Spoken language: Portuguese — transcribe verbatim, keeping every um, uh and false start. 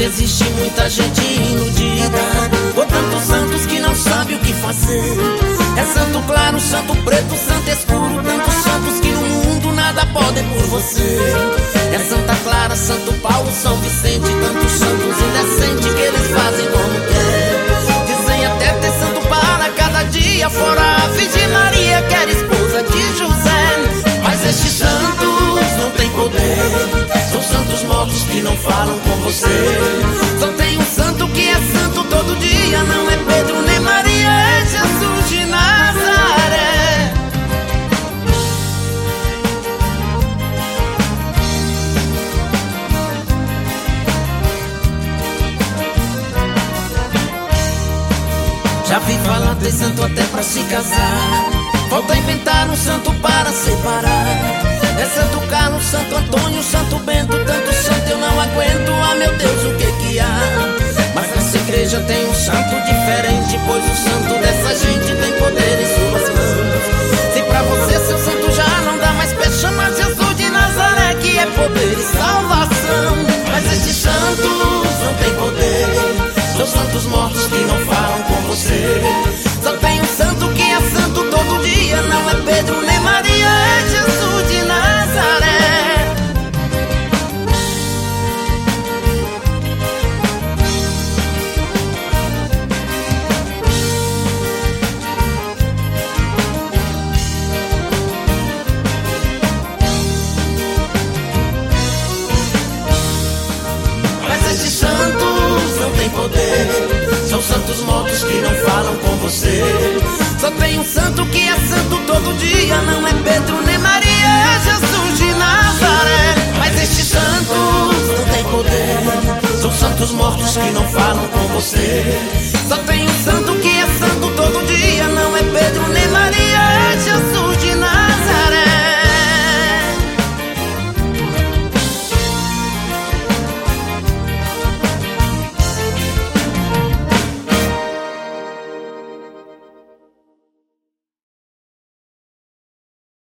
existe muita gente iludida, por tantos santos que não sabe o que fazer. É santo claro, santo preto, santo escuro, tantos santos que no mundo nada podem por você. É Santa Clara, Santo Paulo, São Vicente, tantos santos indecentes que eles fazem como quer. Dizem até ter santo para cada dia, fora a Virgem Maria, que era esposa de José. Mas estes santos não têm poder, são santos mortos que não falam com você. Só tem um santo que é santo todo dia, não é Pedro nem Maria, é Jesus de Nazaré. Já vi falar de santo até pra se casar, falta inventar um santo para separar. É Santo Carlos, Santo Antônio, Santo Bento, tanto santo eu não aguento, ah meu Deus, o que que há? Mas nessa igreja tem um santo diferente, pois o santo dessa gente tem poder em suas mãos. Se pra você seu santo já não dá mais pé, chama Jesus de Nazaré, que é poder e salvação. Mas estes santos não têm poder, são santos mortos que não falam com você. Só tem um santo que é santo todo dia, não é Pedro nem Maria, é Jesus de Nazaré. Mas estes santos não têm poder, são santos mortos que não falam com você. Só tem um santo que é santo todo dia, não é Pedro nem Maria, é Jesus de Nazaré. Mas estes santos não têm poder, são santos mortos que não falam com você. Só tem um santo